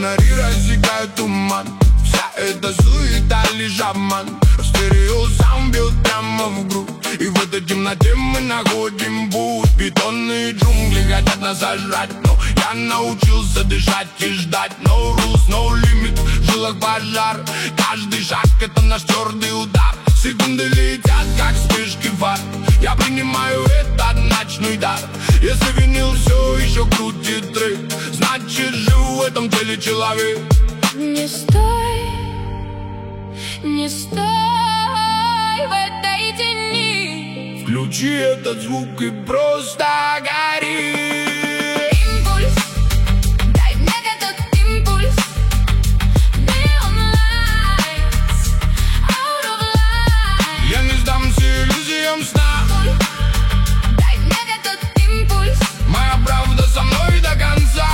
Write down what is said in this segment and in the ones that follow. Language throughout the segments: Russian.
Фонари рассекают туман. Вся эта суета лишь обман. Стерео сам бьет прямо в грудь. И в этой темноте мы находим путь. Бетонные джунгли хотят нас сожрать, но я научился дышать и ждать. No rules, no limit, в жилах пожар. Каждый шаг — это наш твердый удар. Секунды летят, как вспышки фар. Я принимаю этот ночной дар. Если винил все еще крутит трек, значит жив в этом теле человек. Не стой, не стой в этой тени. Включи этот звук и просто гори. Импульс, дай мне этот импульс. Neon lights, out of light. Я не сдамся иллюзиям сна. Дай мне этот импульс. Моя правда со мной до конца.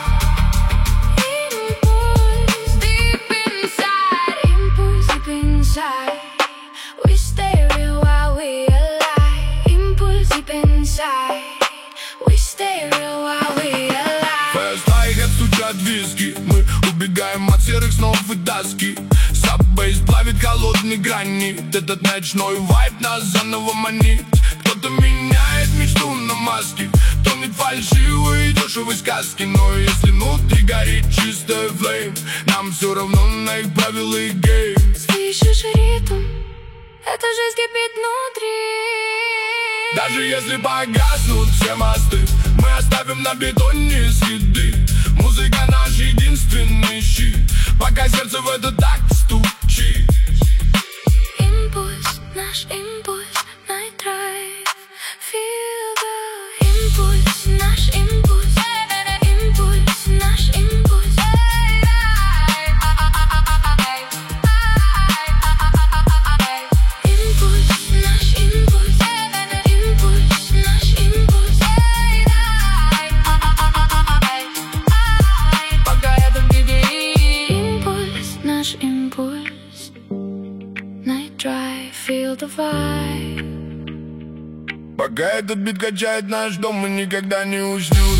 Impulse deep inside, impulse deep inside. We stay real while we alive. Impulse deep inside. We stay real while we alive. Fast hi-hat стучат виски. Мы убегаем от серых снов и тоски. Саббейс плавит холодные гранит. Этот ночной вайб нас заново манит. Кто-то меняет мечту на маски, тонет фальшивые дешевые сказки. Но если внутри горит чистая флейм, нам все равно на их правила и гейм. Слышишь ритм? Это жизнь кипит внутри. Даже если погаснут все мосты, мы оставим на бетоне следы. Музыка наш единственный щит, пока сердце в этот такт стучит. Импульс, наш импульс, night drive. Feel the импульс, наш импульс. Импульс, наш импульс. Импульс, наш импульс. Импульс, наш импульс. Пока это беги. Импульс, наш импульс. Night drive, feel the vibe. Пока этот бит качает наш дом, мы никогда не уснем.